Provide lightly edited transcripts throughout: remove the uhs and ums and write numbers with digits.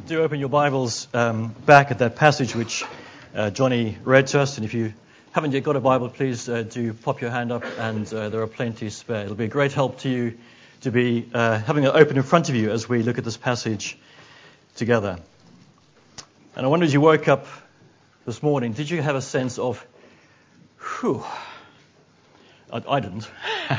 Do open your Bibles back at that passage which Johnny read to us. And if you haven't yet got a Bible, please do pop your hand up, and there are plenty spare. It'll be a great help to you to be having it open in front of you as we look at this passage together. And I wonder, as you woke up this morning, did you have a sense of, whew? I didn't,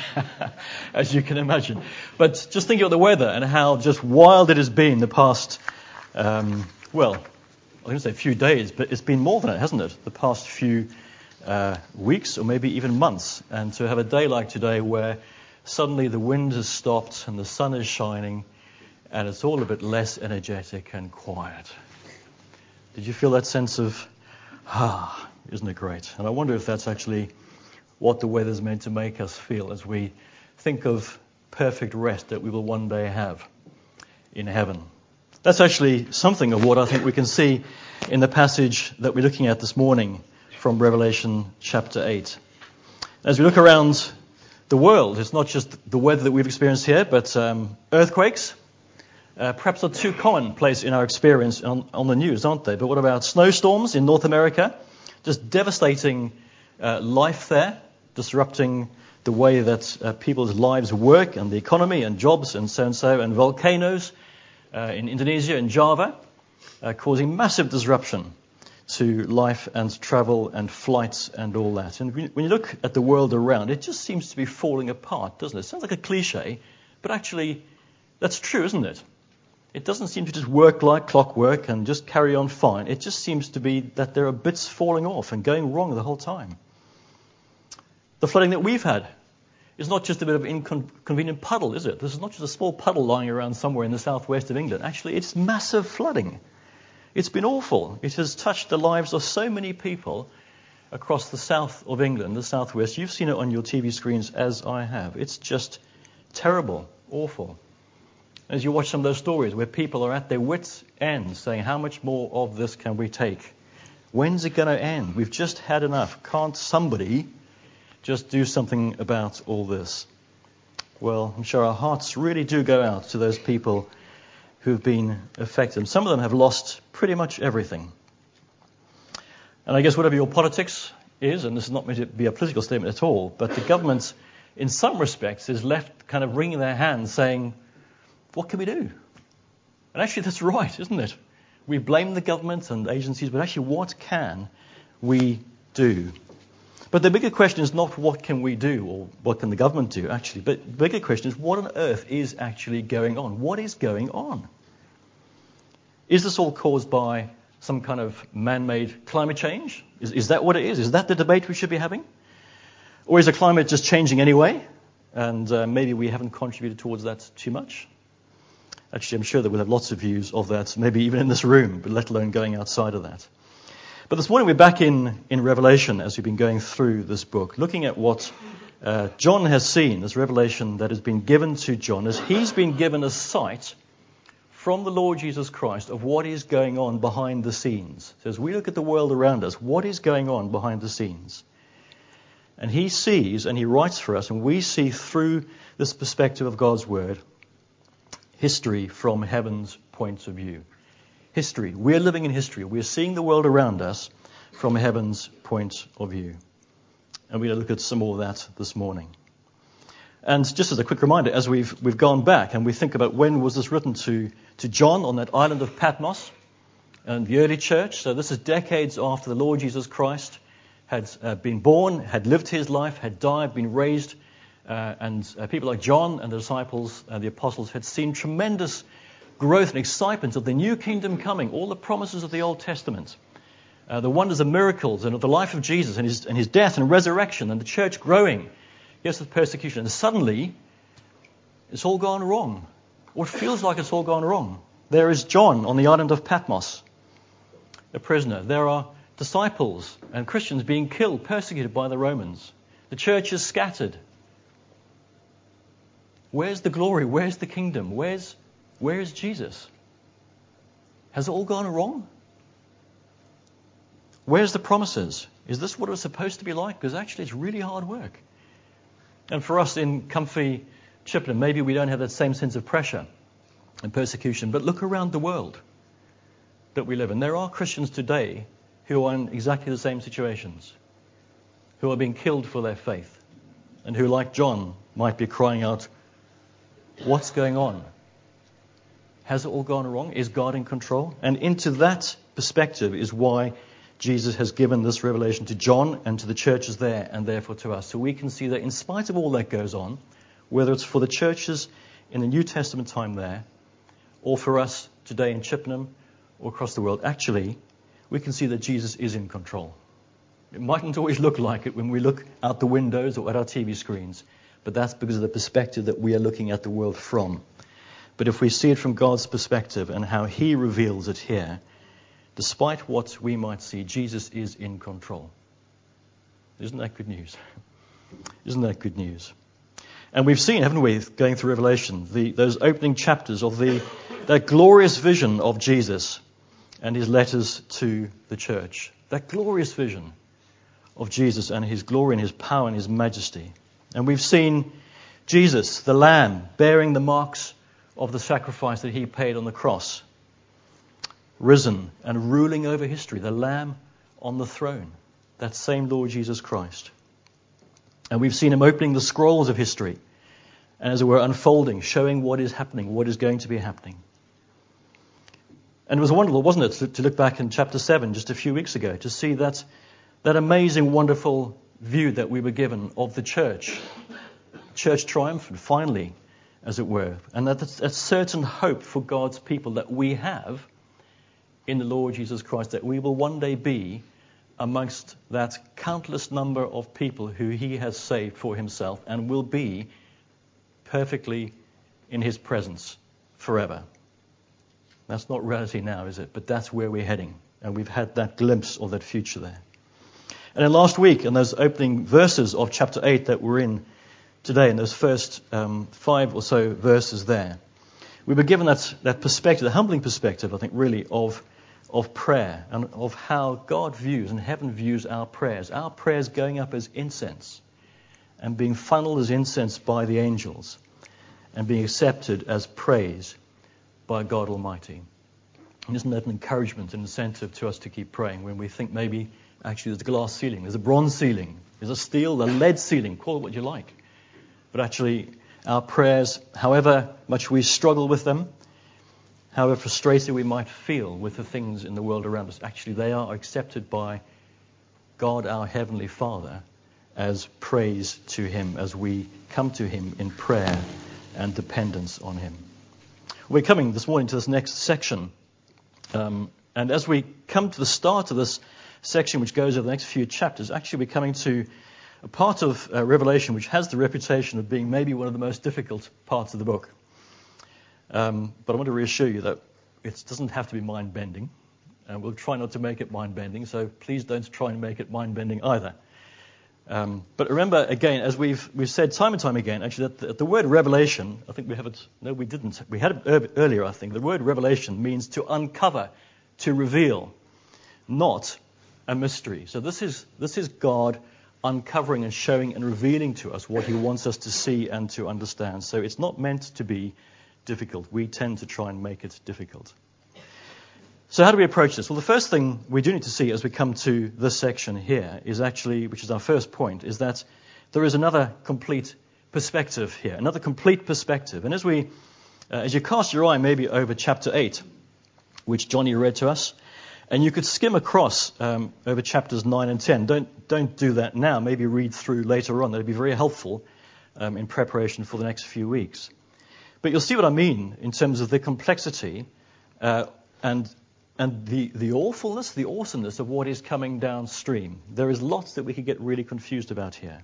as you can imagine. But just thinking about the weather and how just wild it has been the past, I'm going to say a few days, but it's been more than that, hasn't it? The past few weeks or maybe even months. And to have a day like today where suddenly the wind has stopped and the sun is shining and it's all a bit less energetic and quiet. Did you feel that sense of, isn't it great? And I wonder if that's actually what the weather's meant to make us feel as we think of perfect rest that we will one day have in heaven. That's actually something of what I think we can see in the passage that we're looking at this morning from Revelation chapter 8. As we look around the world, it's not just the weather that we've experienced here, but earthquakes. Perhaps not too commonplace in our experience on the news, aren't they? But what about snowstorms in North America? Just devastating life there, disrupting the way that people's lives work and the economy and jobs and so, and volcanoes in Indonesia and Java, causing massive disruption to life and travel and flights and all that. And when you look at the world around, it just seems to be falling apart, doesn't it? It sounds like a cliche, but actually that's true, isn't it? It doesn't seem to just work like clockwork and just carry on fine. It just seems to be that there are bits falling off and going wrong the whole time. The flooding that we've had is not just a bit of an inconvenient puddle, is it? This is not just a small puddle lying around somewhere in the southwest of England. Actually, it's massive flooding. It's been awful. It has touched the lives of so many people across the south of England, the southwest. You've seen it on your TV screens as I have. It's just terrible, awful. As you watch some of those stories where people are at their wits' end saying, how much more of this can we take? When's it going to end? We've just had enough. Can't somebody just do something about all this? Well, I'm sure our hearts really do go out to those people who've been affected. Some of them have lost pretty much everything. And I guess whatever your politics is, and this is not meant to be a political statement at all, but the government, in some respects, is left kind of wringing their hands saying, what can we do? And actually, that's right, isn't it? We blame the government and agencies, but actually, what can we do? But the bigger question is not what can we do or what can the government do, actually. But the bigger question is what on earth is actually going on? What is going on? Is this all caused by some kind of man-made climate change? Is that what it is? Is that the debate we should be having? Or is the climate just changing anyway? And maybe we haven't contributed towards that too much? Actually, I'm sure that we'll have lots of views of that, maybe even in this room, but let alone going outside of that. But this morning we're back in Revelation as we've been going through this book, looking at what John has seen, this revelation that has been given to John, as he's been given a sight from the Lord Jesus Christ of what is going on behind the scenes. So as we look at the world around us, what is going on behind the scenes? And he sees and he writes for us, and we see through this perspective of God's Word, history from heaven's point of view. History. We're living in history. We're seeing the world around us from heaven's point of view. And we're going to look at some more of that this morning. And just as a quick reminder, as we've gone back and we think about when was this written to John on that island of Patmos and the early church. So this is decades after the Lord Jesus Christ had been born, had lived his life, had died, been raised. And people like John and the disciples, the apostles, had seen tremendous growth and excitement of the new kingdom coming, all the promises of the Old Testament, the wonders and miracles and of the life of Jesus and his death and resurrection and the church growing, yes, with persecution. And suddenly, it's all gone wrong. Or it feels like it's all gone wrong. There is John on the island of Patmos, a prisoner. There are disciples and Christians being killed, persecuted by the Romans. The church is scattered. Where's the glory? Where's the kingdom? Where is Jesus? Has it all gone wrong? Where's the promises? Is this what it was supposed to be like? Because actually it's really hard work. And for us in comfy Chippenham, maybe we don't have that same sense of pressure and persecution. But look around the world. that we live in. There are Christians today who are in exactly the same situations, who are being killed for their faith, and who, like John, might be crying out, what's going on? Has it all gone wrong? Is God in control? And into that perspective is why Jesus has given this revelation to John and to the churches there, and therefore to us. So we can see that in spite of all that goes on, whether it's for the churches in the New Testament time there, or for us today in Chippenham or across the world, actually, we can see that Jesus is in control. It mightn't always look like it when we look out the windows or at our TV screens, but that's because of the perspective that we are looking at the world from. But if we see it from God's perspective and how He reveals it here, despite what we might see, Jesus is in control. Isn't that good news? Isn't that good news? And we've seen, haven't we, going through Revelation, those opening chapters of that glorious vision of Jesus and His letters to the church. That glorious vision of Jesus and His glory and His power and His majesty. And we've seen Jesus, the Lamb, bearing the marks of the sacrifice that He paid on the cross, risen and ruling over history, the Lamb on the throne, that same Lord Jesus Christ. And we've seen Him opening the scrolls of history and, as it were, unfolding, showing what is happening, what is going to be happening. And it was wonderful, wasn't it, to look back in chapter 7 just a few weeks ago, to see that amazing, wonderful view that we were given of the church triumphant, finally, as it were, and that's a certain hope for God's people that we have in the Lord Jesus Christ, that we will one day be amongst that countless number of people who He has saved for Himself and will be perfectly in His presence forever. That's not reality now, is it? But that's where we're heading, and we've had that glimpse of that future there. And then last week, in those opening verses of chapter 8 that we're in today, in those first 5 or so verses there, we were given that perspective, the humbling perspective, I think, really, of prayer and of how God views and heaven views our prayers going up as incense and being funneled as incense by the angels and being accepted as praise by God Almighty. And isn't that an encouragement and incentive to us to keep praying when we think maybe actually there's a glass ceiling, there's a bronze ceiling, there's a steel, a lead ceiling, call it what you like. But actually our prayers, however much we struggle with them, however frustrated we might feel with the things in the world around us, actually they are accepted by God our Heavenly Father as praise to Him as we come to Him in prayer and dependence on Him. We're coming this morning to this next section. And as we come to the start of this section, which goes over the next few chapters, actually we're coming to a part of Revelation which has the reputation of being maybe one of the most difficult parts of the book. But I want to reassure you that it doesn't have to be mind-bending. And we'll try not to make it mind-bending, so please don't try and make it mind-bending either. But remember, again, as we've said time and time again, actually, that the word revelation, I think we have it, no, we didn't. We had it earlier, I think. The word revelation means to uncover, to reveal, not a mystery. So this is God uncovering and showing and revealing to us what He wants us to see and to understand. So it's not meant to be difficult. We tend to try and make it difficult. So how do we approach this? Well, the first thing we do need to see as we come to this section here is actually, which is our first point, is that there is another complete perspective here, another complete perspective. And as you cast your eye maybe over chapter 8, which Johnny read to us, and you could skim across over chapters 9 and 10. Don't do that now. Maybe read through later on. That would be very helpful in preparation for the next few weeks. But you'll see what I mean in terms of the complexity and the awfulness, the awesomeness of what is coming downstream. There is lots that we could get really confused about here.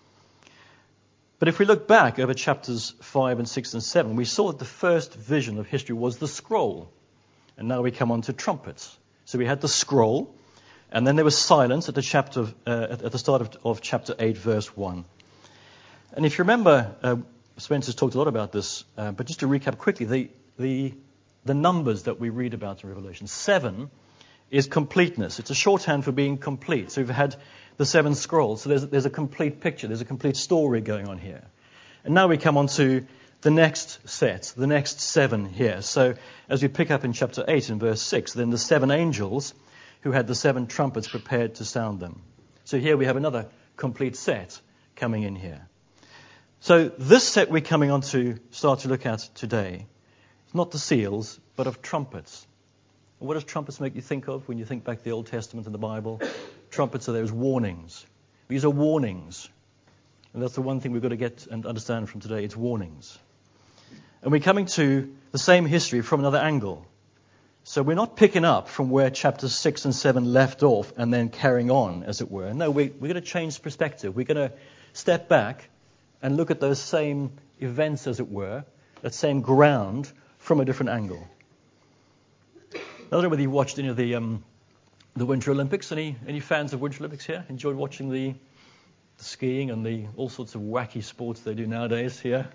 But if we look back over chapters 5 and 6 and 7, we saw that the first vision of history was the scroll. And now we come on to trumpets. So we had the scroll, and then there was silence at the start of chapter 8, verse 1. And if you remember, Spencer's talked a lot about this, but just to recap quickly, the numbers that we read about in Revelation. 7 is completeness. It's a shorthand for being complete. So we've had the 7 scrolls. So there's a complete picture. There's a complete story going on here. And now we come on to the next set, the next 7 here. So as we pick up in chapter 8 and verse 6, then the 7 angels who had the 7 trumpets prepared to sound them. So here we have another complete set coming in here. So this set we're coming on to start to look at today, it's not the seals, but of trumpets. And what does trumpets make you think of when you think back to the Old Testament and the Bible? Trumpets are those warnings. These are warnings. And that's the one thing we've got to get and understand from today. It's warnings. And we're coming to the same history from another angle. So we're not picking up from where chapters 6 and 7 left off and then carrying on, as it were. No, we're going to change perspective. We're going to step back and look at those same events, as it were, that same ground from a different angle. I don't know whether you watched any of the Winter Olympics. Any fans of Winter Olympics here? Enjoyed watching the skiing and the all sorts of wacky sports they do nowadays here?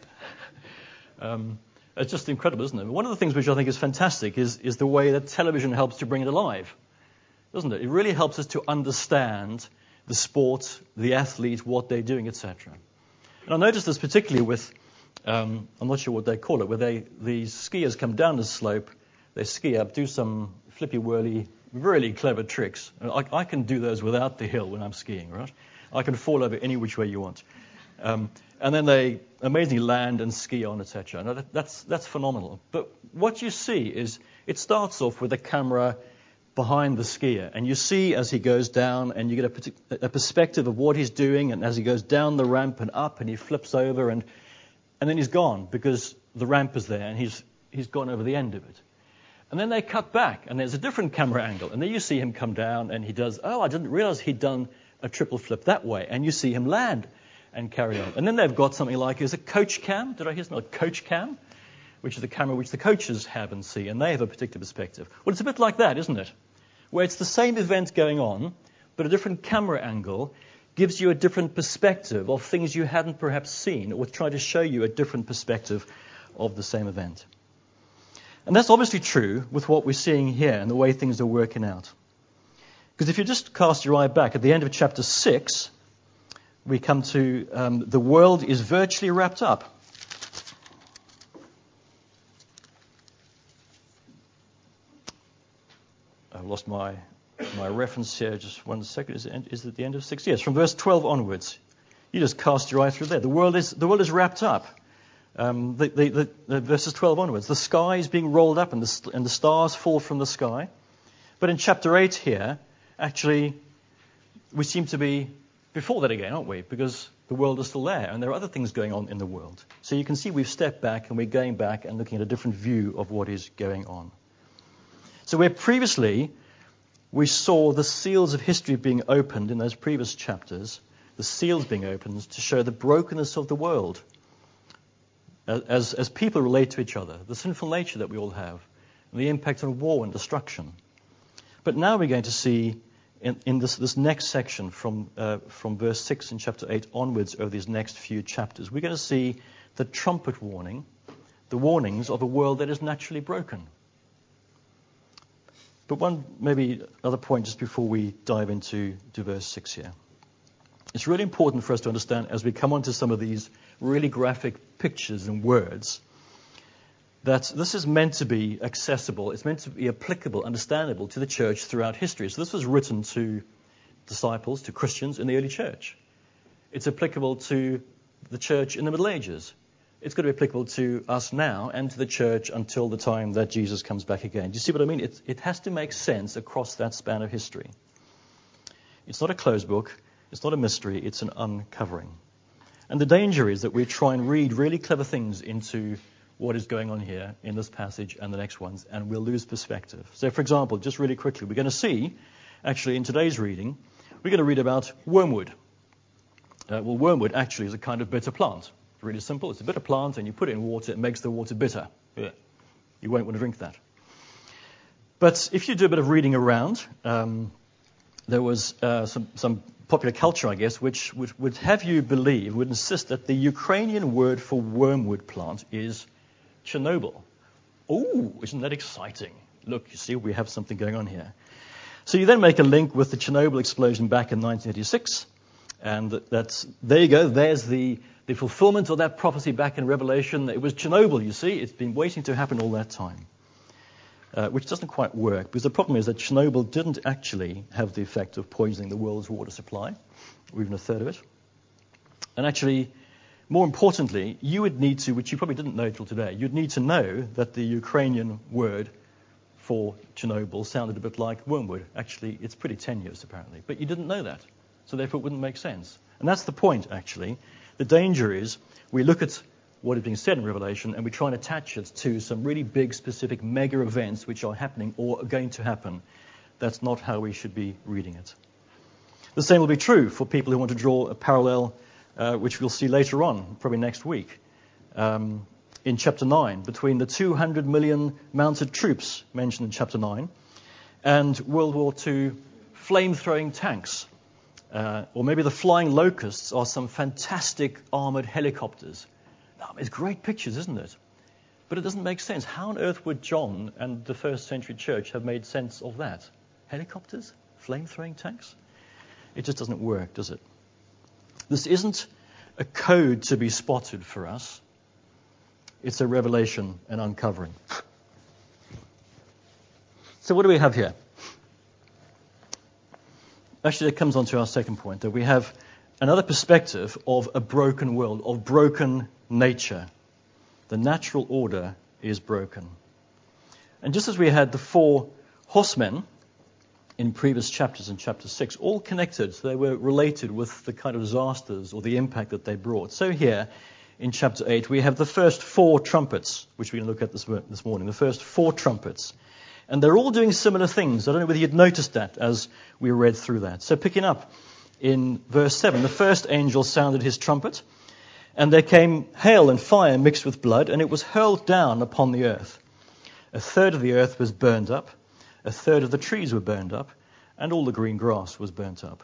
It's just incredible, isn't it? One of the things which I think is fantastic is the way that television helps to bring it alive, doesn't it? It really helps us to understand the sport, the athlete, what they're doing, etc. And I noticed this particularly with, I'm not sure what they call it, where the skiers come down the slope, they ski up, do some flippy-whirly, really clever tricks. I can do those without the hill when I'm skiing, right? I can fall over any which way you want. And then they amazingly land and ski on, etc. Now that's phenomenal. But what you see is it starts off with a camera behind the skier, and you see as he goes down, and you get a perspective of what he's doing, and as he goes down the ramp and up, and he flips over, and then he's gone because the ramp is there, and he's gone over the end of it. And then they cut back, and there's a different camera angle, and then you see him come down, and he does, I didn't realize he'd done a triple flip that way, and you see him land and carry on. And then they've got something like, is it coach cam? Did I hear something like coach cam? Which is the camera which the coaches have and see, and they have a particular perspective. Well, it's a bit like that, isn't it? Where it's the same event going on, but a different camera angle gives you a different perspective of things you hadn't perhaps seen, or try to show you a different perspective of the same event. And that's obviously true with what we're seeing here and the way things are working out. Because if you just cast your eye back at the end of chapter 6, we come to the world is virtually wrapped up. I've lost my reference here. Just 1 second. Is it the end of 6? Yes, from verse 12 onwards. You just cast your eye through there. The world is wrapped up. The verses 12 onwards. The sky is being rolled up, and the stars fall from the sky. But in chapter 8 here, actually, we seem to be before that again, aren't we? Because the world is still there, and there are other things going on in the world. So you can see we've stepped back, and we're going back and looking at a different view of what is going on. So where previously we saw the seals of history being opened in those previous chapters, the seals being opened to show the brokenness of the world as people relate to each other, the sinful nature that we all have, and the impact on war and destruction. But now we're going to see in this next section from verse 6 in chapter 8 onwards over these next few chapters, we're going to see the trumpet warning, the warnings of a world that is naturally broken. But one maybe other point just before we dive into verse 6 here. It's really important for us to understand as we come on to some of these really graphic pictures and words that this is meant to be accessible, it's meant to be applicable, understandable to the church throughout history. So this was written to disciples, to Christians in the early church. It's applicable to the church in the Middle Ages. It's going to be applicable to us now and to the church until the time that Jesus comes back again. Do you see what I mean? It has to make sense across that span of history. It's not a closed book. It's not a mystery. It's an uncovering. And the danger is that we try and read really clever things into what is going on here in this passage and the next ones, and we'll lose perspective. So, for example, just really quickly, we're going to see, actually, in today's reading, we're going to read about wormwood. Wormwood actually is a kind of bitter plant. It's really simple. It's a bitter plant, and you put it in water, it makes the water bitter. Yeah. You won't want to drink that. But if you do a bit of reading around, there was some popular culture, I guess, which would have you believe, would insist that the Ukrainian word for wormwood plant is Chernobyl. Oh, isn't that exciting? Look, you see, we have something going on here. So you then make a link with the Chernobyl explosion back in 1986, and there you go. There's the the fulfillment of that prophecy back in Revelation. It was Chernobyl, you see. It's been waiting to happen all that time, which doesn't quite work, because the problem is that Chernobyl didn't actually have the effect of poisoning the world's water supply, or even a third of it. And actually, more importantly, you would need to, which you probably didn't know till today, you'd need to know that the Ukrainian word for Chernobyl sounded a bit like wormwood. Actually, it's pretty tenuous, apparently. But you didn't know that, so therefore it wouldn't make sense. And that's the point, actually. The danger is we look at what is being said in Revelation and we try and attach it to some really big, specific mega events which are happening or are going to happen. That's not how we should be reading it. The same will be true for people who want to draw a parallel, which we'll see later on, probably next week, in chapter 9, between the 200 million mounted troops mentioned in chapter 9 and World War II flame-throwing tanks. Or maybe the flying locusts are some fantastic armored helicopters. Now, it's great pictures, isn't it? But it doesn't make sense. How on earth would John and the first century church have made sense of that? Helicopters? Flame-throwing tanks? It just doesn't work, does it? This isn't a code to be spotted for us. It's a revelation and uncovering. So what do we have here? Actually, it comes on to our second point, that we have another perspective of a broken world, of broken nature. The natural order is broken. And just as we had the 4 horsemen in previous chapters, in chapter 6, all connected, so they were related with the kind of disasters or the impact that they brought. So here, in chapter 8, we have the first 4 trumpets, which we're going to look at this morning, the first 4 trumpets. And they're all doing similar things. I don't know whether you'd noticed that as we read through that. So picking up in verse 7, the first angel sounded his trumpet, and there came hail and fire mixed with blood, and it was hurled down upon the earth. A third of the earth was burned up, a third of the trees were burned up, and all the green grass was burnt up.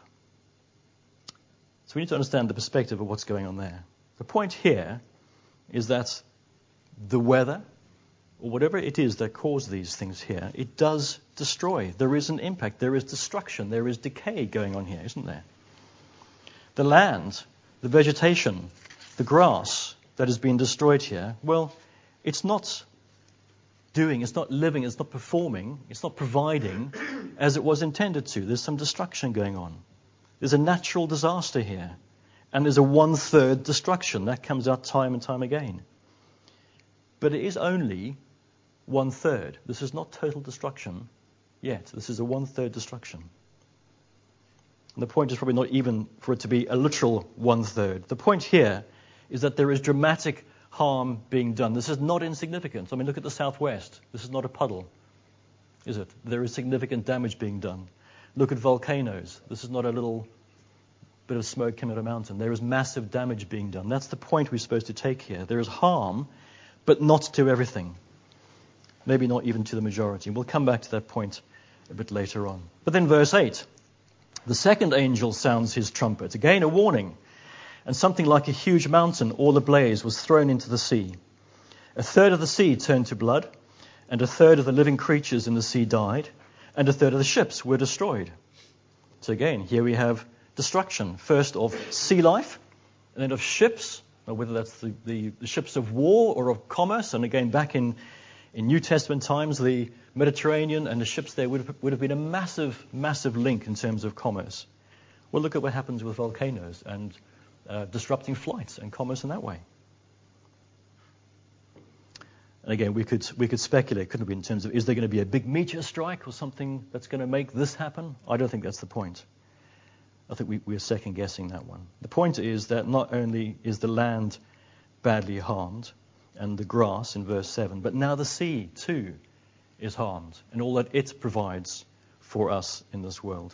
So we need to understand the perspective of what's going on there. The point here is that the weather, or whatever it is that caused these things here, it does destroy. There is an impact. There is destruction. There is decay going on here, isn't there? The land, the vegetation, the grass that has been destroyed here, well, it's not doing, it's not living, it's not performing, it's not providing as it was intended to. There's some destruction going on. There's a natural disaster here. And there's a 1/3 destruction. That comes out time and time again. But it is only 1/3. This is not total destruction yet. This is a 1/3 destruction. And the point is probably not even for it to be a literal 1/3. The point here is that there is dramatic harm being done. This is not insignificant. I mean, look at the southwest. This is not a puddle, is it? There is significant damage being done. Look at volcanoes. This is not a little bit of smoke coming out of a mountain. There is massive damage being done. That's the point we're supposed to take here. There is harm, but not to everything. Maybe not even to the majority. We'll come back to that point a bit later on. But then verse 8. The second angel sounds his trumpet. Again, a warning. And something like a huge mountain, all ablaze, was thrown into the sea. A third of the sea turned to blood, and a third of the living creatures in the sea died, and a third of the ships were destroyed. So again, here we have destruction. First of sea life, and then of ships, or whether that's the ships of war or of commerce. And again, back in New Testament times, the Mediterranean and the ships there would have been a massive, massive link in terms of commerce. Well, look at what happens with volcanoes and disrupting flights and commerce in that way. And again, we could speculate, couldn't we, in terms of, is there going to be a big meteor strike or something that's going to make this happen? I don't think that's the point. I think we're second-guessing that one. The point is that not only is the land badly harmed, and the grass in verse 7, but now the sea, too, is harmed, and all that it provides for us in this world.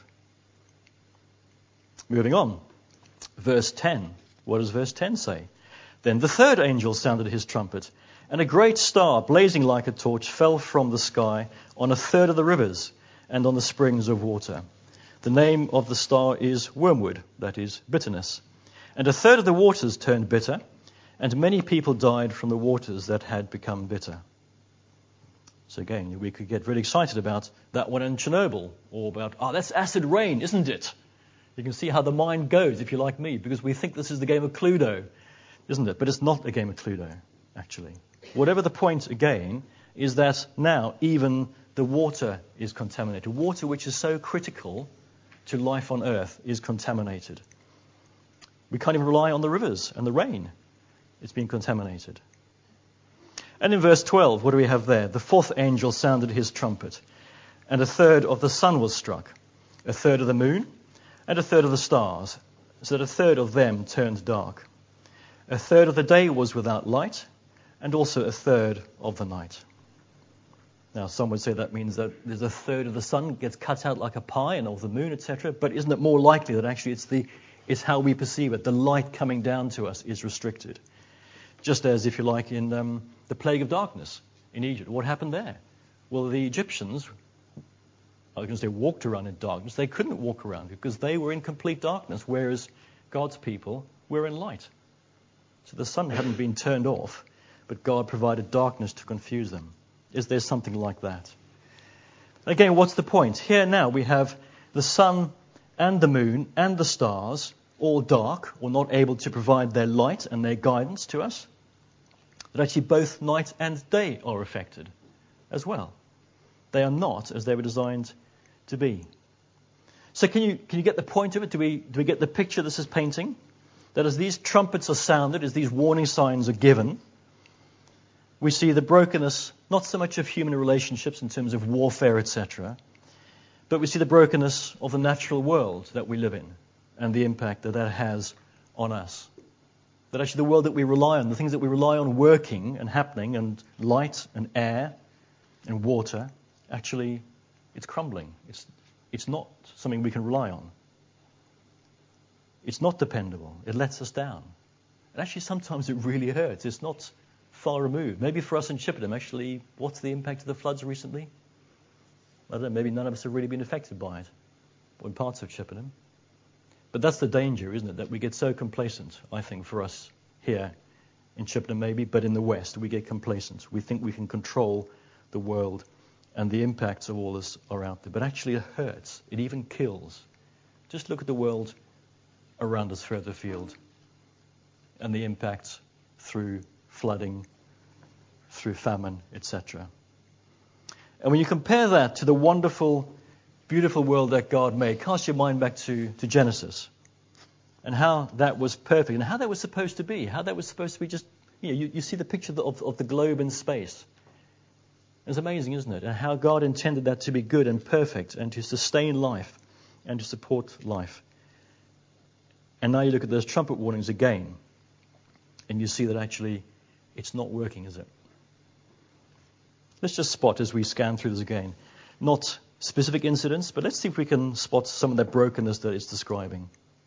Moving on, verse 10. What does verse 10 say? Then the third angel sounded his trumpet, and a great star, blazing like a torch, fell from the sky on a third of the rivers and on the springs of water. The name of the star is wormwood, that is, bitterness. And a third of the waters turned bitter, and many people died from the waters that had become bitter. So again, we could get really excited about that one in Chernobyl, or about, that's acid rain, isn't it? You can see how the mind goes, if you're like me, because we think this is the game of Cluedo. isn't it? But it's not a game of Cluedo, actually. Whatever the point, again, is that now even the water is contaminated. Water, which is so critical to life on earth, is contaminated. We can't even rely on the rivers and the rain. It's been contaminated. And in verse 12, what do we have there? The fourth angel sounded his trumpet, and a third of the sun was struck, a third of the moon, and a third of the stars, so that a third of them turned dark. A third of the day was without light, and also a third of the night. Now, some would say that means that there's a third of the sun gets cut out like a pie, and of the moon, etc. But isn't it more likely that actually it's how we perceive it? The light coming down to us is restricted. Just as, if you like, in the plague of darkness in Egypt. What happened there? Well, the Egyptians, I was going to say walked around in darkness. They couldn't walk around because they were in complete darkness, whereas God's people were in light. So the sun hadn't been turned off, but God provided darkness to confuse them. Is there something like that? Again, what's the point? Here now we have the sun and the moon and the stars all dark or not able to provide their light and their guidance to us. But actually both night and day are affected as well. They are not as they were designed to be. So can you get the point of it? Do we get the picture this is painting? That as these trumpets are sounded, as these warning signs are given, we see the brokenness, not so much of human relationships in terms of warfare, etc., but we see the brokenness of the natural world that we live in and the impact that has on us. That actually the world that we rely on, the things that we rely on working and happening, and light and air and water, actually it's crumbling. It's not something we can rely on. It's not dependable. It lets us down. And actually sometimes it really hurts. It's not far removed. Maybe for us in Chippenham, actually, what's the impact of the floods recently? I don't know, maybe none of us have really been affected by it, or in parts of Chippenham. But that's the danger, isn't it? That we get so complacent, I think, for us here in Chippenham maybe, but in the West, we get complacent. We think we can control the world, and the impacts of all this are out there. But actually it hurts. It even kills. Just look at the world around us further afield, and the impacts through flooding, through famine, etc. And when you compare that to the wonderful, beautiful world that God made, cast your mind back to Genesis and how that was perfect and how that was supposed to be, how that was supposed to be just, you see the picture of the globe in space. It's amazing, isn't it? And how God intended that to be good and perfect and to sustain life and to support life. And now you look at those trumpet warnings again and you see that actually it's not working, is it? Let's just spot as we scan through this again. Not specific incidents, but let's see if we can spot some of that brokenness that it's describing.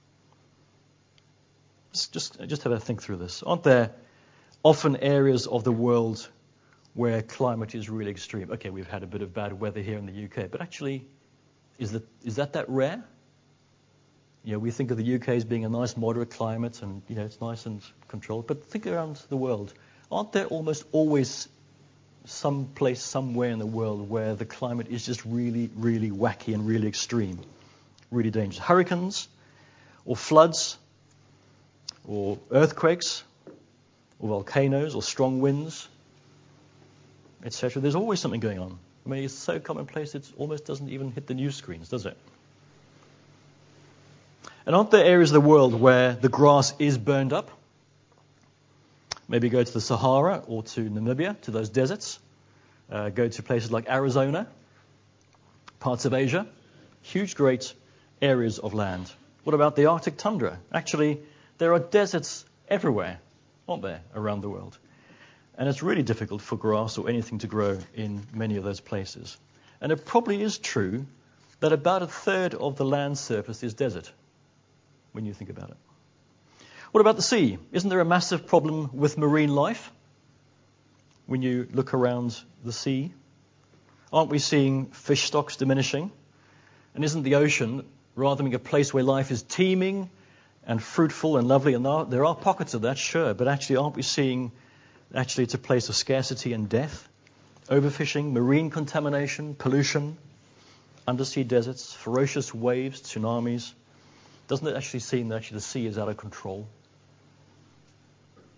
Just have a think through this. Aren't there often areas of the world where climate is really extreme? Okay, we've had a bit of bad weather here in the UK, but actually, is that rare? We think of the UK as being a nice moderate climate and, it's nice and controlled, but think around the world. Aren't there almost always some place somewhere in the world where the climate is just really, really wacky and really extreme, really dangerous? Hurricanes or floods or earthquakes or volcanoes or strong winds, etc. There's always something going on. I mean, it's so commonplace it almost doesn't even hit the news screens, does it? And aren't there areas of the world where the grass is burned up? Maybe go to the Sahara or to Namibia, to those deserts. Go to places like Arizona, parts of Asia. Huge, great areas of land. What about the Arctic tundra? Actually, there are deserts everywhere, aren't there, around the world? And it's really difficult for grass or anything to grow in many of those places. And it probably is true that about a third of the land surface is desert, when you think about it. What about the sea? Isn't there a massive problem with marine life when you look around the sea? Aren't we seeing fish stocks diminishing? And isn't the ocean, rather than being a place where life is teeming and fruitful and lovely, and there are pockets of that, sure, but actually aren't we seeing actually it's a place of scarcity and death? Overfishing, marine contamination, pollution, undersea deserts, ferocious waves, tsunamis. Doesn't it actually seem that actually the sea is out of control?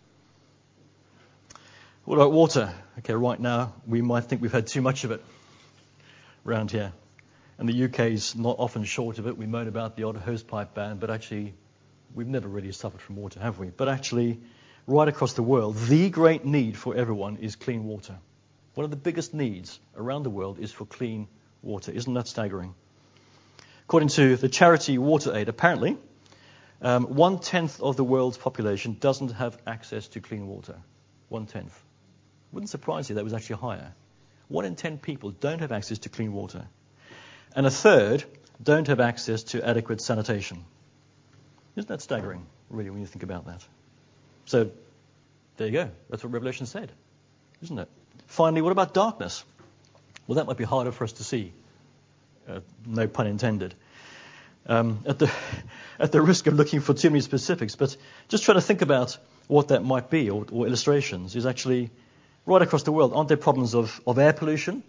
What about water? Okay, right now we might think we've had too much of it around here. And the UK is not often short of it. We moan about the odd hosepipe ban, but actually we've never really suffered from water, have we? But actually, right across the world, the great need for everyone is clean water. One of the biggest needs around the world is for clean water. Isn't that staggering? According to the charity WaterAid, apparently, 1/10 of the world's population doesn't have access to clean water. 1/10. Wouldn't surprise you that was actually higher. 1 in 10 people don't have access to clean water. And a third don't have access to adequate sanitation. Isn't that staggering, really, when you think about that? So, there you go. That's what Revelation said, isn't it? Finally, what about darkness? Well, that might be harder for us to see. No pun intended. At the risk of looking for too many specifics, but just trying to think about what that might be, or illustrations, is actually right across the world. Aren't there problems of air pollution?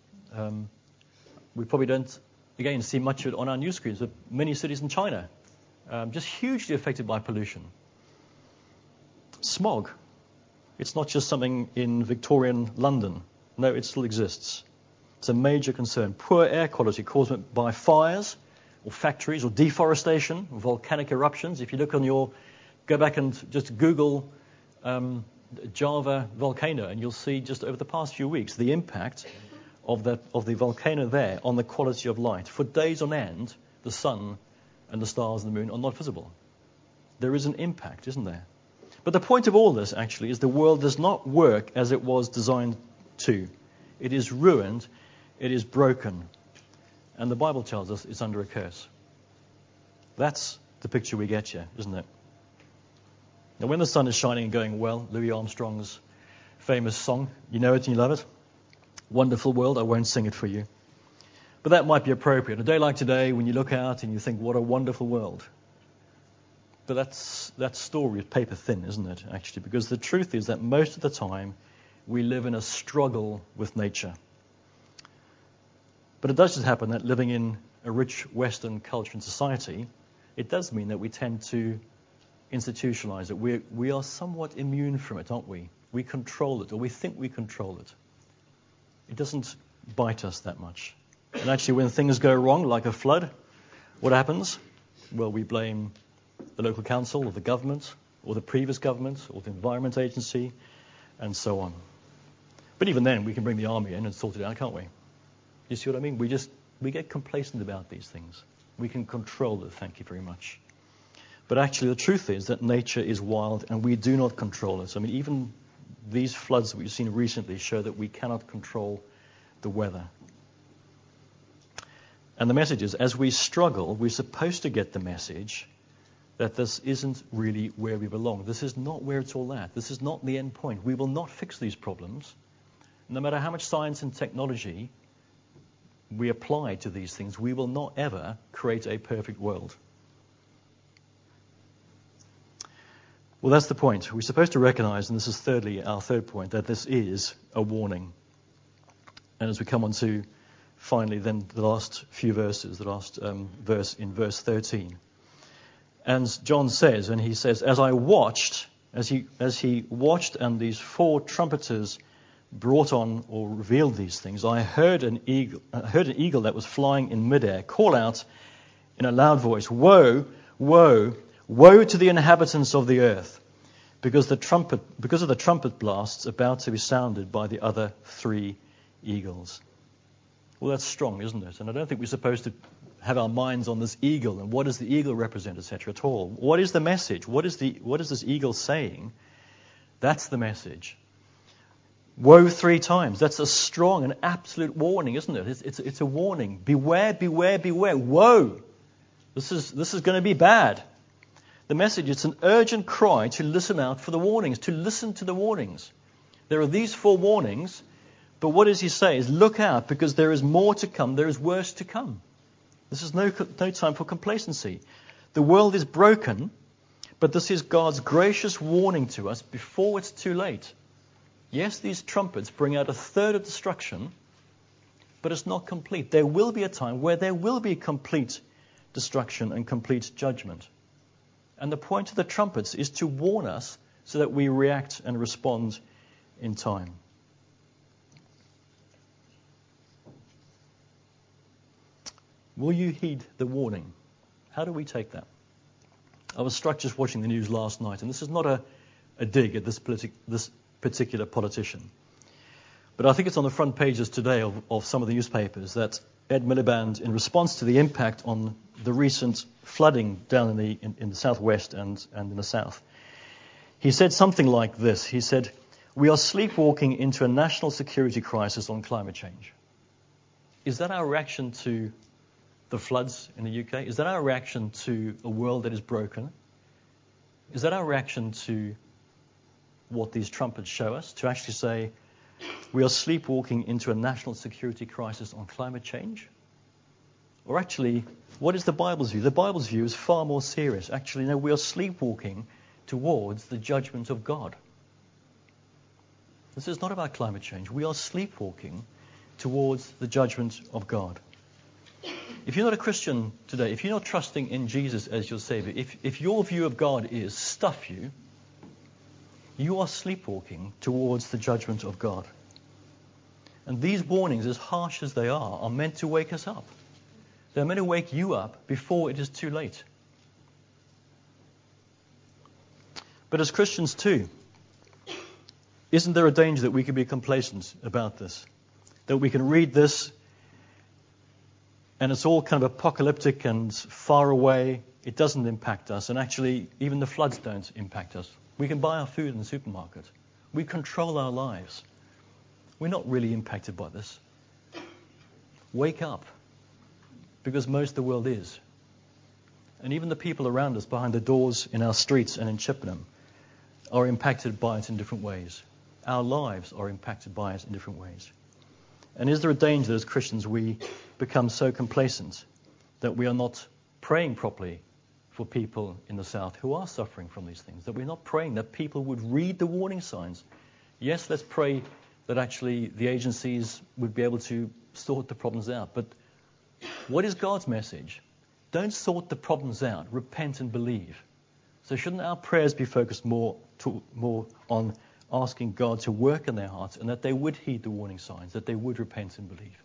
We probably don't, again, see much of it on our news screens, but many cities in China, just hugely affected by pollution. Smog. It's not just something in Victorian London. No, it still exists. It's a major concern. Poor air quality caused by fires or factories or deforestation, or volcanic eruptions. If you look go back and just Google Java volcano, and you'll see just over the past few weeks the impact of the volcano there on the quality of light. For days on end, the sun and the stars and the moon are not visible. There is an impact, isn't there? But the point of all this, actually, is the world does not work as it was designed to. It is ruined. It is broken. And the Bible tells us it's under a curse. That's the picture we get here, isn't it? Now, when the sun is shining and going well, Louis Armstrong's famous song, you know it and you love it. Wonderful world, I won't sing it for you. But that might be appropriate. A day like today, when you look out and you think, what a wonderful world. But that story is paper thin, isn't it, actually? Because the truth is that most of the time, we live in a struggle with nature. But it does just happen that living in a rich Western culture and society, it does mean that we tend to institutionalize it. We are somewhat immune from it, aren't we? We control it, or we think we control it. It doesn't bite us that much. And actually, when things go wrong, like a flood, what happens? Well, we blame the local council or the government or the previous government or the Environment Agency and so on. But even then, we can bring the army in and sort it out, can't we? You see what I mean? We get complacent about these things. We can control it, thank you very much. But actually, the truth is that nature is wild and we do not control it. I mean, even these floods that we've seen recently show that we cannot control the weather. And the message is, as we struggle, we're supposed to get the message that this isn't really where we belong. This is not where it's all at. This is not the end point. We will not fix these problems. No matter how much science and technology we apply to these things, we will not ever create a perfect world. Well, that's the point. We're supposed to recognize, and this is thirdly, our third point, that this is a warning. And as we come on to, finally, then the last few verses, the last verse in verse 13. And John says, and he says, as he watched and these 4 trumpeters brought on or revealed these things, I heard an eagle that was flying in midair call out in a loud voice, woe, woe, woe to the inhabitants of the earth, because of the trumpet blasts about to be sounded by the other 3 eagles. Well, that's strong, isn't it? And I don't think we're supposed to have our minds on this eagle and what does the eagle represent, etc. at all. What is the message? What is this eagle saying? That's the message. Woe 3 times. That's a strong and absolute warning, isn't it? It's a warning. Beware, beware, beware. Woe! This is going to be bad. The message, it's an urgent cry to listen out for the warnings, to listen to the warnings. There are these 4 warnings, but what does he say? Is look out, because there is more to come, there is worse to come. This is no time for complacency. The world is broken, but this is God's gracious warning to us before it's too late. Yes, these trumpets bring out a third of destruction, but it's not complete. There will be a time where there will be complete destruction and complete judgment. And the point of the trumpets is to warn us so that we react and respond in time. Will you heed the warning? How do we take that? I was struck just watching the news last night, and this is not a dig at this particular politician. But I think it's on the front pages today of some of the newspapers that Ed Miliband, in response to the impact on the recent flooding down in the southwest and in the south, he said something like this. He said, "We are sleepwalking into a national security crisis on climate change." Is that our reaction to the floods in the UK? Is that our reaction to a world that is broken? Is that our reaction to what these trumpets show us? To actually say, we are sleepwalking into a national security crisis on climate change? Or actually, what is the Bible's view? The Bible's view is far more serious. Actually, no, we are sleepwalking towards the judgment of God. This is not about climate change. We are sleepwalking towards the judgment of God. If you're not a Christian today, if you're not trusting in Jesus as your Savior, if your view of God is stuff you are sleepwalking towards the judgment of God. And these warnings, as harsh as they are meant to wake us up. They're meant to wake you up before it is too late. But as Christians too, isn't there a danger that we could be complacent about this? That we can read this and it's all kind of apocalyptic and far away. It doesn't impact us. And actually, even the floods don't impact us. We can buy our food in the supermarket. We control our lives. We're not really impacted by this. Wake up, because most of the world is. And even the people around us behind the doors in our streets and in Chippenham are impacted by it in different ways. Our lives are impacted by it in different ways. And is there a danger that as Christians we become so complacent that we are not praying properly for people in the south who are suffering from these things, that we're not praying that people would read the warning signs? Yes, let's pray that actually the agencies would be able to sort the problems out. But what is God's message? Don't sort the problems out. Repent and believe. So shouldn't our prayers be focused more on asking God to work in their hearts and that they would heed the warning signs, that they would repent and believe?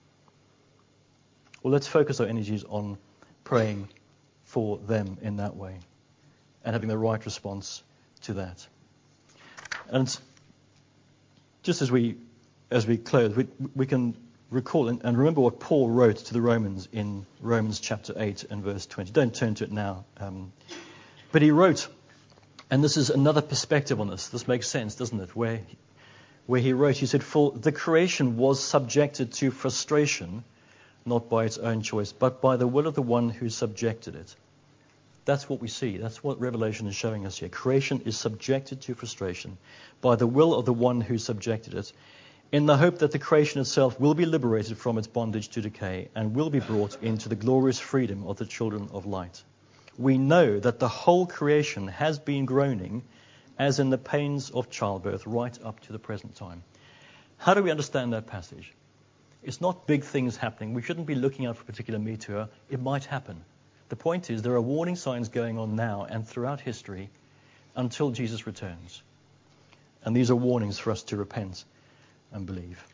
Well, let's focus our energies on praying for them in that way and having the right response to that. And just as we close, we can recall and remember what Paul wrote to the Romans in Romans chapter 8 and verse 20. Don't turn to it now. But he wrote, and this is another perspective on this. This makes sense, doesn't it? Where he wrote, he said, "For the creation was subjected to frustration, not by its own choice, but by the will of the one who subjected it." That's what we see. That's what Revelation is showing us here. Creation is subjected to frustration by the will of the one who subjected it, in the hope that the creation itself will be liberated from its bondage to decay and will be brought into the glorious freedom of the children of light. We know that the whole creation has been groaning as in the pains of childbirth right up to the present time. How do we understand that passage? It's not big things happening. We shouldn't be looking out for a particular meteor. It might happen. The point is there are warning signs going on now and throughout history until Jesus returns. And these are warnings for us to repent and believe.